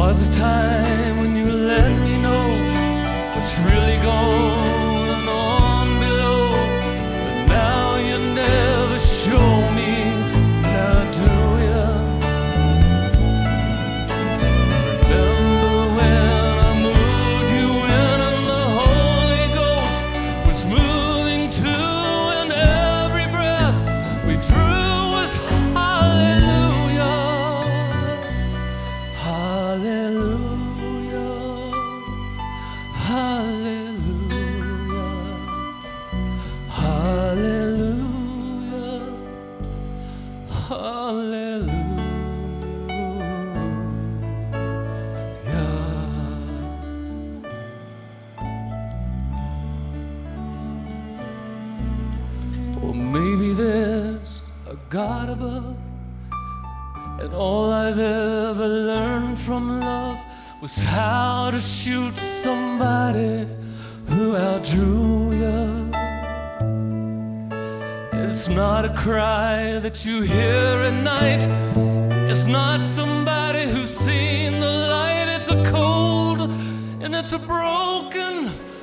was a time when you let me know what's really going on below, but now you never show me, now do you? Remember when I moved you in and the Holy Ghost was moving too, and every breath we drew was hallelujah, hallelujah, hallelujah, hallelujah, hallelujah. Or maybe there's a God above, and all I've ever learned from love was how to shoot somebody who outdrew you. It's not a cry that you hear at night, it's not somebody who's seen the light. It's a cold and it's a broken